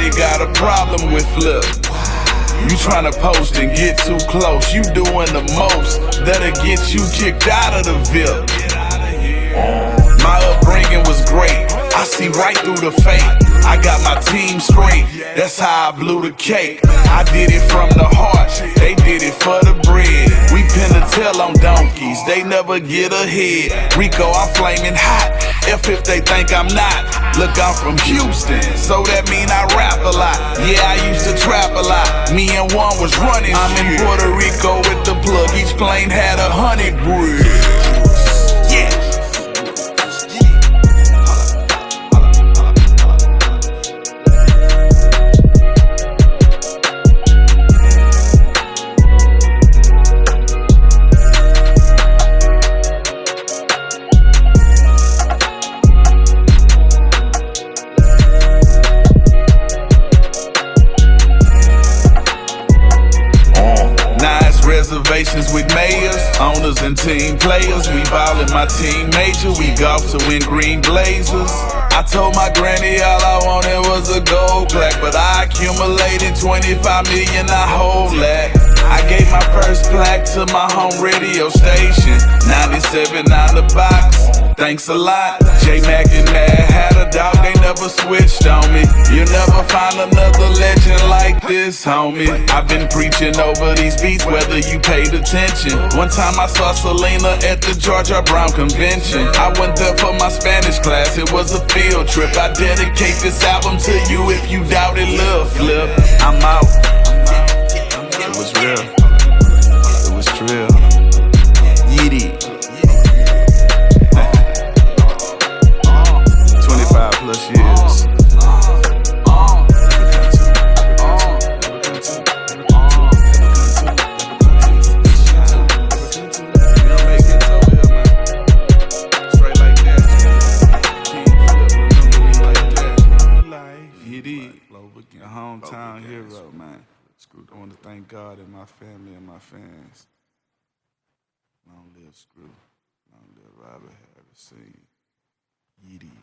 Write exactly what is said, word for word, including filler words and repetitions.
Everybody got a problem with Flip. You tryna post and get too close. You doing the most that'll get you kicked out of the V I P. My upbringing was great. I see right through the fake. I got my team straight. That's how I blew the cake. I did it from the heart. They did it for the bread. We pin the tail on donkeys. They never get ahead. Rico, I'm flaming hot. F if they think I'm not. Look, I'm from Houston, so that mean I rap a lot. Yeah, I used to trap a lot. Me and one was running. I'm in Puerto Rico with the plug. Each plane had a hundred bricks. Yeah. Reservations with mayors, owners and team players. We ballin' my team major, we golf to win green blazers. I told my granny all I wanted was a gold plaque, but I accumulated twenty-five million, I hold that. I gave my first plaque to my home radio station, ninety-seven on the box, thanks a lot. J-Mac and Mad had a dog, they never switched on me. You'll never find another legend like this, homie. I've been preaching over these beats, whether you paid attention. One time I saw Selena at the Georgia Brown convention. I went there for my Spanish class, it was a field trip. I dedicate this album to you if you doubt it, Lil Flip. I'm out. It was real. It was trill. Yeety. twenty-five plus years. Your hometown hero, man. Screw. I want to thank God and my family and my fans. Long live Screw. Long live Robert Harris. Yeety.